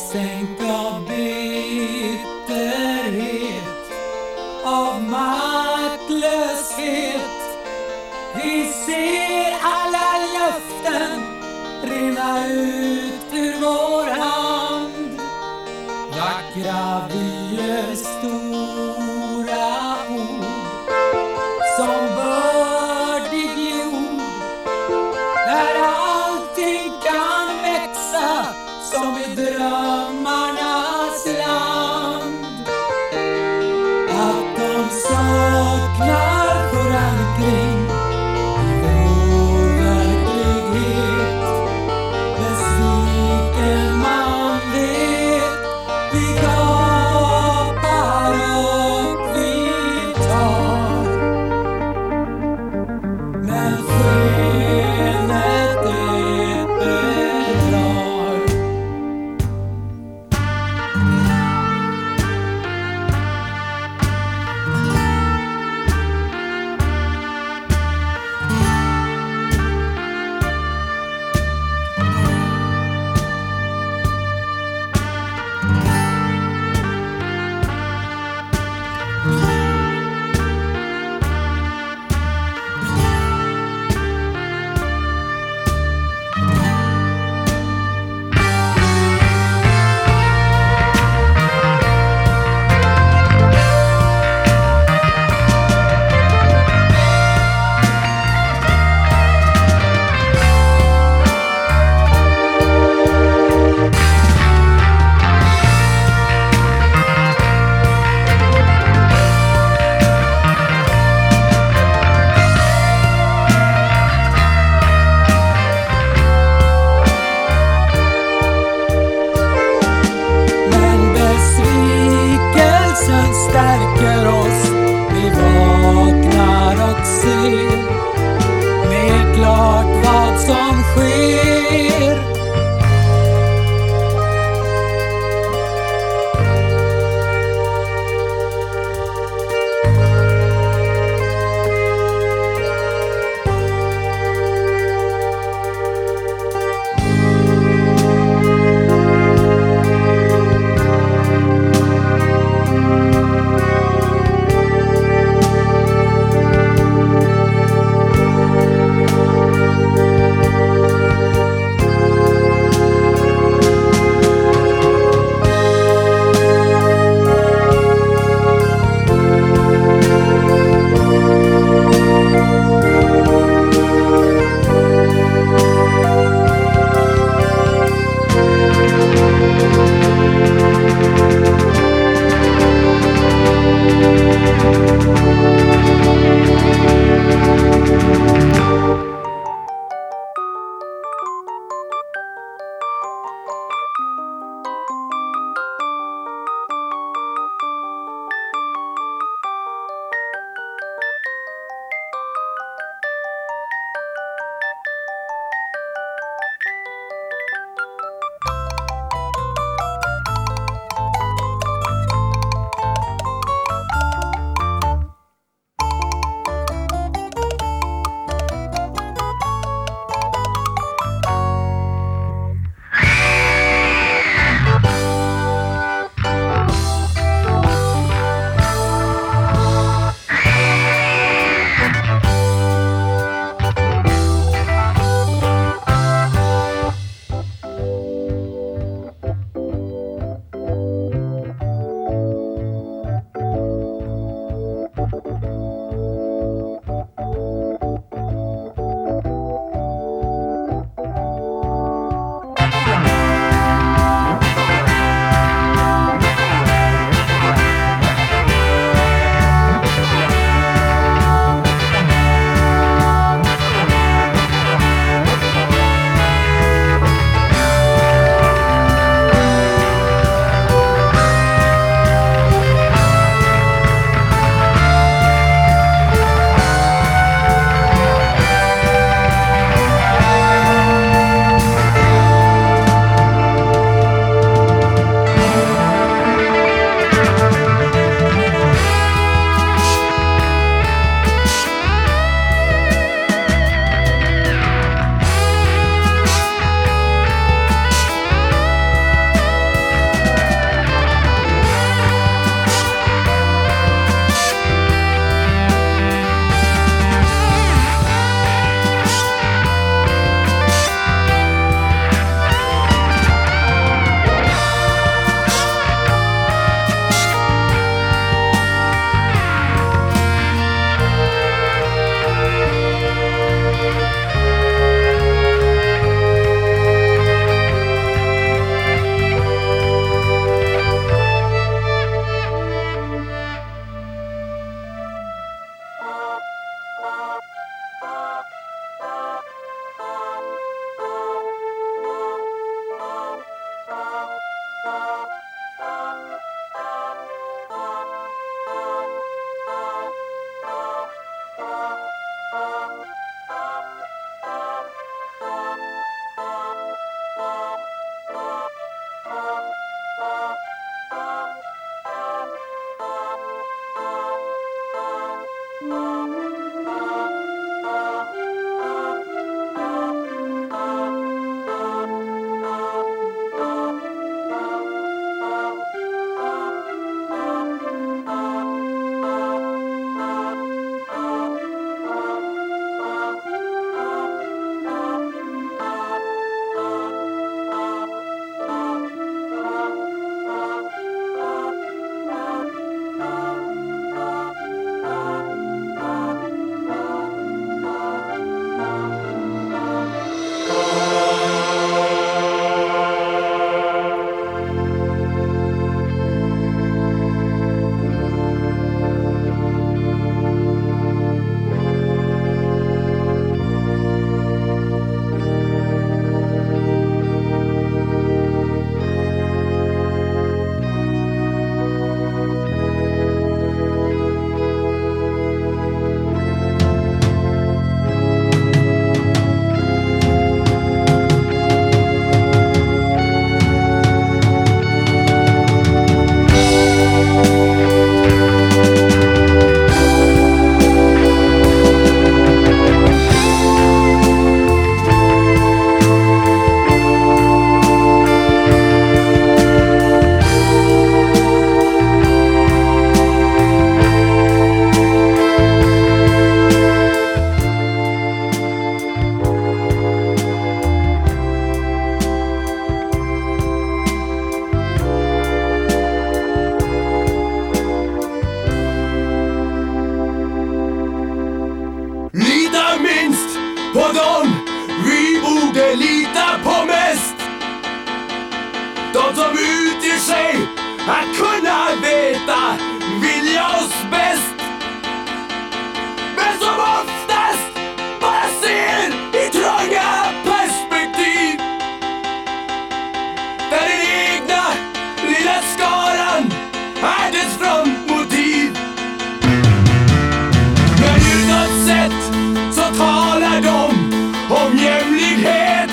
Stänk av bitterhet, av maktlöshet. Vi ser alla löften rinna ut ur vår hand. Vackra vyer, stora ord som bördig jord, där allting kan växa som i drömmarnas land. Att de saknar förankring i vår verklighet. Besviken man vet, vi gapar och vi tar. Men skenet det bedrar. att kunna veta vilja oss bäst, men som oftast bara ser i trånga perspektiv, där den egna lilla skaran är dess frontmotiv. Men utåt sett så talar de om jämlikhet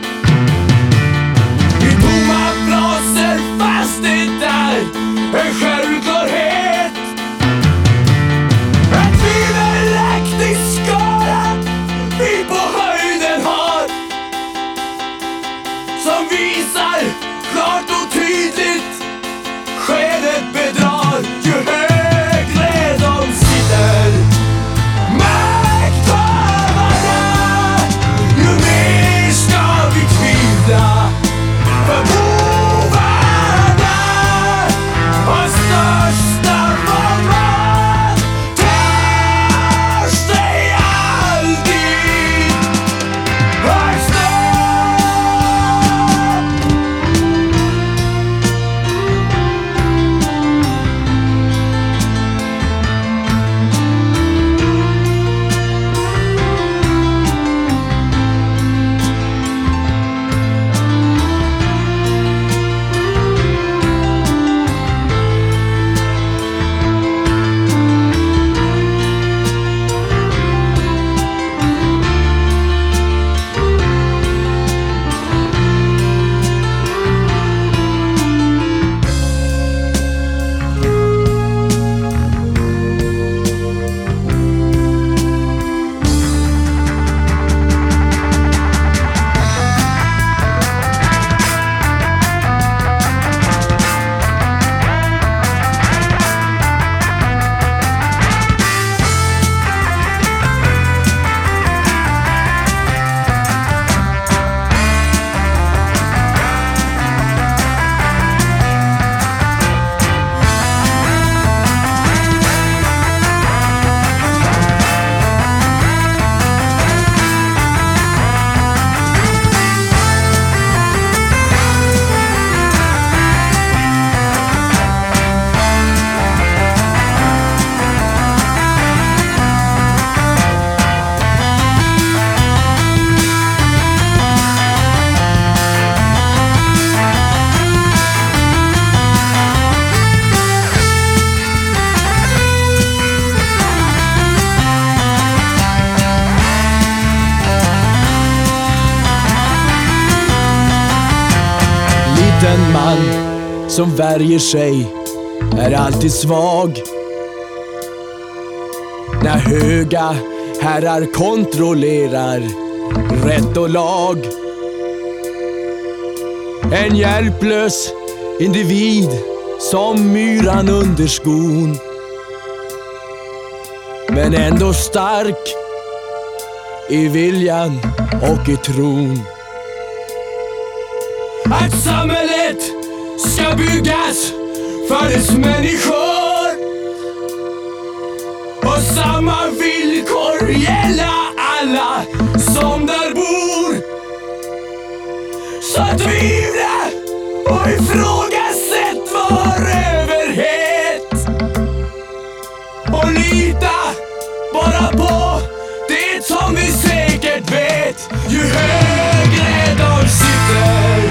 i tomma fraser, fast det är en självklarhet. En tvivelaktig skara vi på höjden har, som visar klart och tydligt skedet bedrar. Ju högre de sitter, makthavarna, ju mer ska vi tvivla. För bovarna har största mamma tar sig alltid högst upp. Den man som värjer sig är alltid svag. När höga herrar kontrollerar rätt och lag. En hjälplös individ som myran under skon, men ändå stark i viljan och i tron. Att samhället ska byggas för dess människor och samma villkor gälla alla som där bor. Så tvivla och ifrågasätt vår överhet och lita bara på det som vi säkert vet. Ju högre de sitter,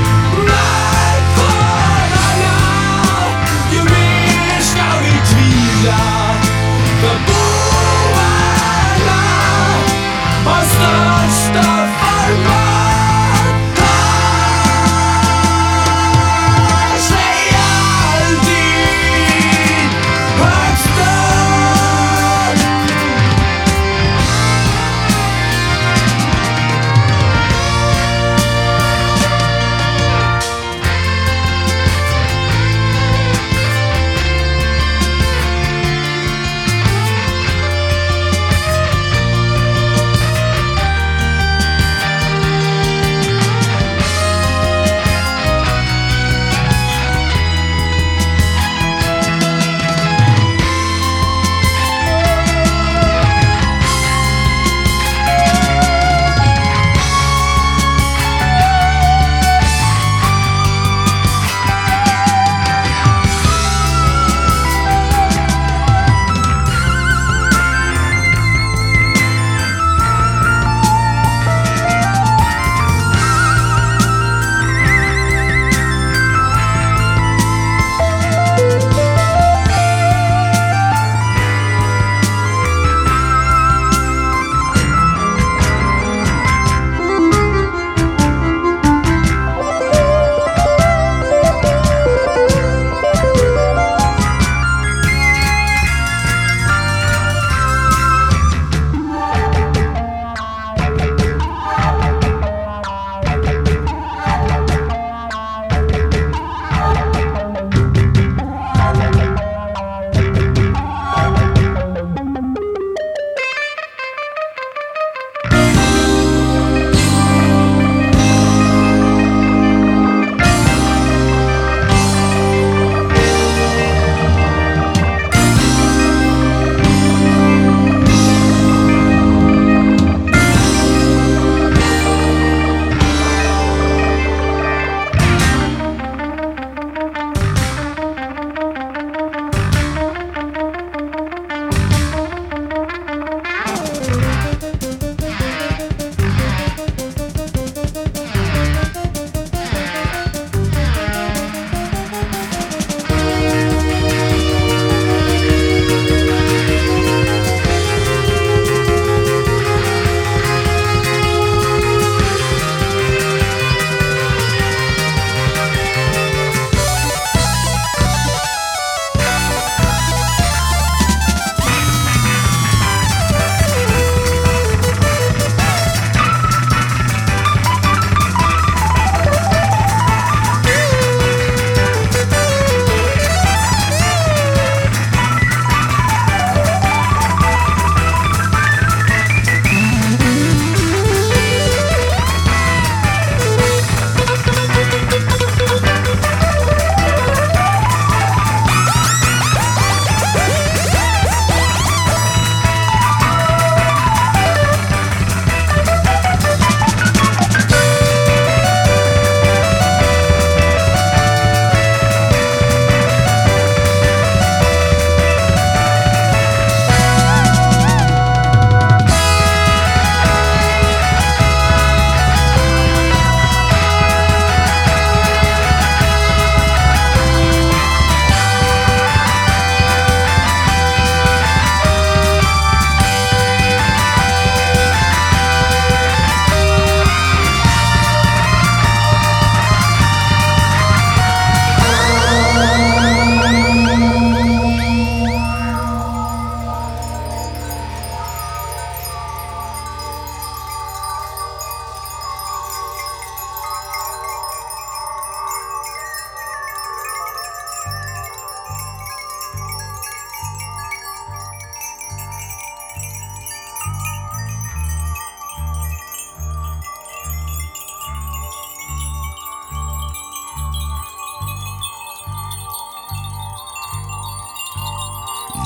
makthavarna, ju mer ska vi tvivla. För bovarna har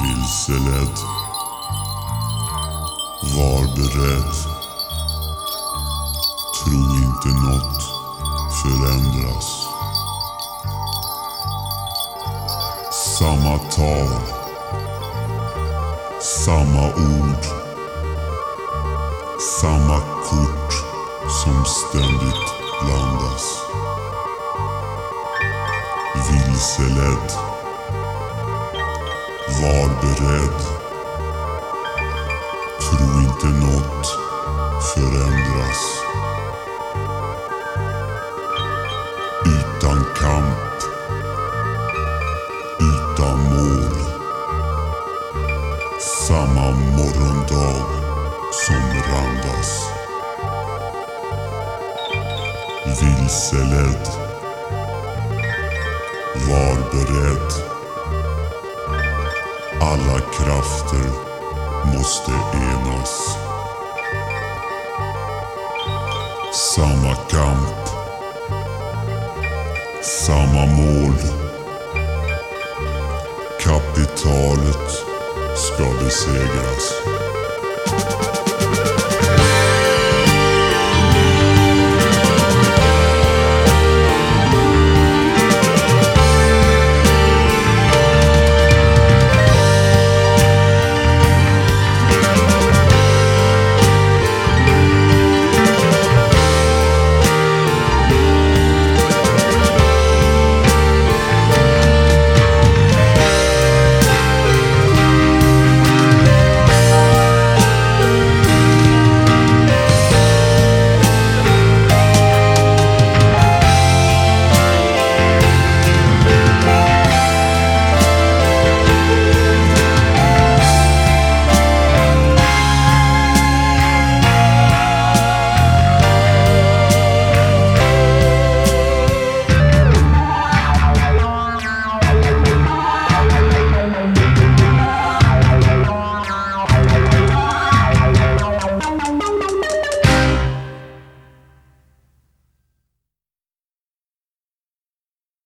Vilseledd. Var beredd. Tro inte något förändras. Samma tal, samma ord, samma kort som ständigt blandas. Vilseledd. Var beredd. Tro inte något förändras. Utan kamp, utan mål. Samma morgondag som randas. Vilseledd. Var beredd. Alla krafter måste enas. Samma kamp, samma mål. Kapitalet ska besegras.